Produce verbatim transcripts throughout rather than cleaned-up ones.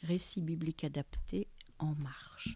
Récit biblique adapté En marche.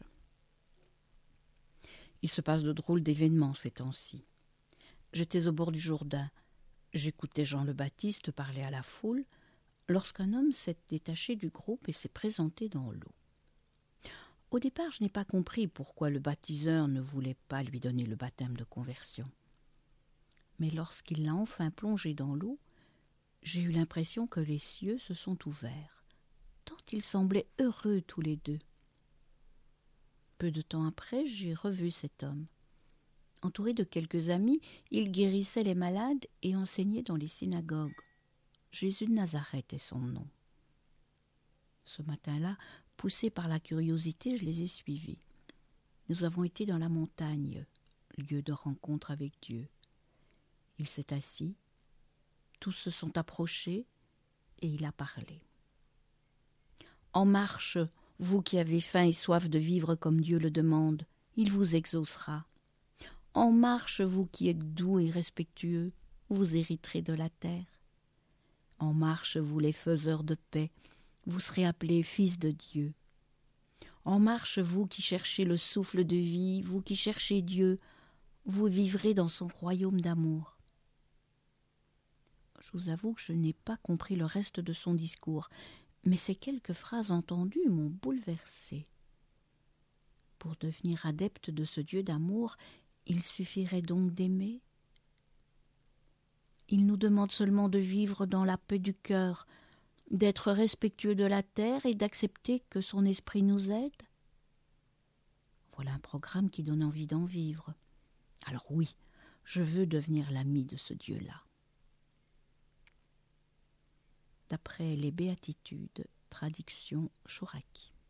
Il se passe de drôles d'événements ces temps-ci. J'étais au bord du Jourdain. J'écoutais Jean le Baptiste parler à la foule lorsqu'un homme s'est détaché du groupe et s'est présenté dans l'eau. Au départ, je n'ai pas compris pourquoi le baptiseur ne voulait pas lui donner le baptême de conversion. Mais lorsqu'il l'a enfin plongé dans l'eau, j'ai eu l'impression que les cieux se sont ouverts, tant ils semblaient heureux tous les deux. Peu de temps après, j'ai revu cet homme. Entouré de quelques amis, il guérissait les malades et enseignait dans les synagogues. Jésus de Nazareth est son nom. Ce matin-là, poussé par la curiosité, je les ai suivis. Nous avons été dans la montagne, lieu de rencontre avec Dieu. Il s'est assis, tous se sont approchés et il a parlé. En marche, vous qui avez faim et soif de vivre comme Dieu le demande, il vous exaucera. En marche, vous qui êtes doux et respectueux, vous hériterez de la terre. En marche, vous les faiseurs de paix, vous serez appelés fils de Dieu. En marche, vous qui cherchez le souffle de vie, vous qui cherchez Dieu, vous vivrez dans son royaume d'amour. Je vous avoue que je n'ai pas compris le reste de son discours, mais ces quelques phrases entendues m'ont bouleversée. Pour devenir adepte de ce Dieu d'amour, il suffirait donc d'aimer. Il nous demande seulement de vivre dans la paix du cœur, d'être respectueux de la terre et d'accepter que son esprit nous aide. Voilà un programme qui donne envie d'en vivre. Alors oui, je veux devenir l'ami de ce Dieu-là. D'après les Béatitudes, traduction Chouraki.